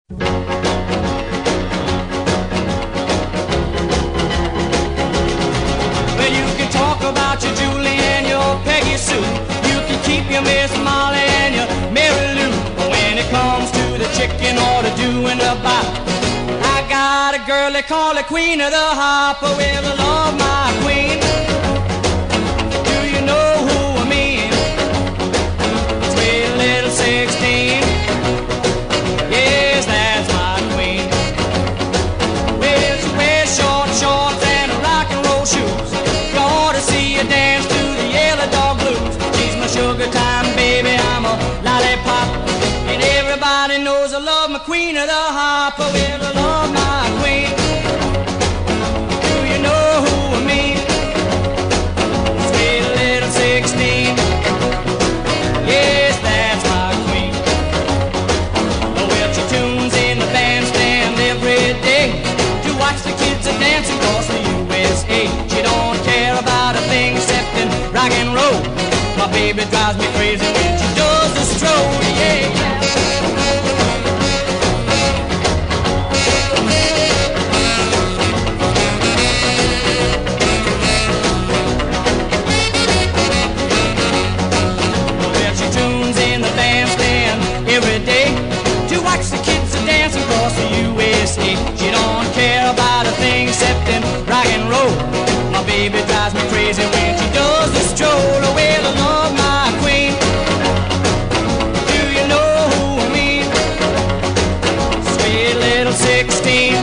Well, you can talk about your Julie and your Peggy Sue. You can keep your Miss Molly and your Mary Lou. But when it comes to the chicken or the doing the bop, I got a girl they call the Queen of the Hop. Well, I love my queen. Do you know who I mean? Sweet little 16. Yes, that's my queen. Well, she wears short shorts and rock and roll shoes. You ought to see her dance to the Yellow Dog Blues. She's my sugar time baby, I'm a lollipop. And everybody knows I love my Queen of the Hop. Well, I love my queen. Do you know who I mean? Sweet little 16. Yes, that's my queen. Well, she tunes in the bandstand every day to watch the kids a dancing across the USA. She don't care about a thing except in rock and roll. My baby drives me crazy when she does the stroll, yeah, yeah. Well, she tunes in the bandstand every day to watch the kids a dancing across the USA. She don't care about a thing except in rock and roll. My baby drives me crazy when she does the stroll. Well, I love my queen. Do you know who I mean? Sweet little 16.